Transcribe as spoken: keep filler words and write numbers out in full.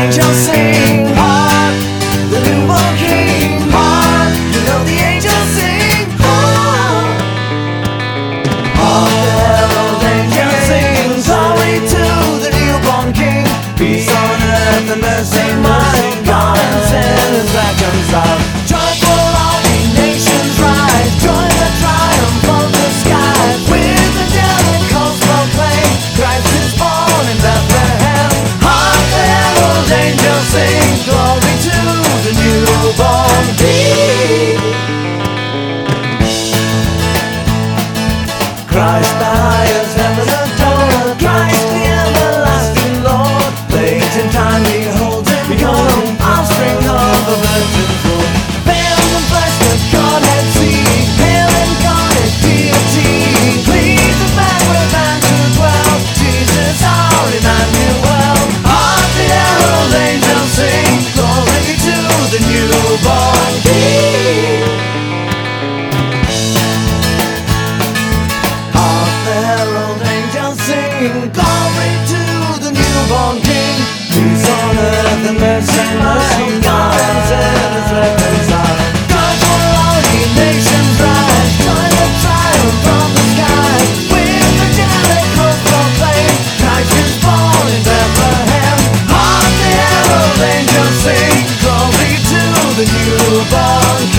angels sing, hark, the newborn King, hark, you know the angels sing, hark. Hark, the herald angels sing, glory to the newborn King. Peace on earth and mercy mild, God and sinners reconciled. Joyful all ye nations rise, join the triumph of the skies. With the angelic host proclaim, Christ is born in Bethlehem. Hark, the herald angels sing, glory to the newborn King. Christ the highest heaven adored, Christ the everlasting Lord. Late in time behold him come, offspring of the virgin throne. Veiled in flesh the Godhead see, hail incarnate deity. Please us backward and to dwell, Jesus our Emmanuel. Hark, the herald angels sing, glory to the newborn King. Hark, the herald angels sing, glory to the newborn King. Peace on earth and mercy mild, God and sinners reconciled. God for all ye nations rise, join the triumph from the sky. With the angelic host proclaim, Christ is born in Bethlehem. Hark, the herald angels sing, glory to the newborn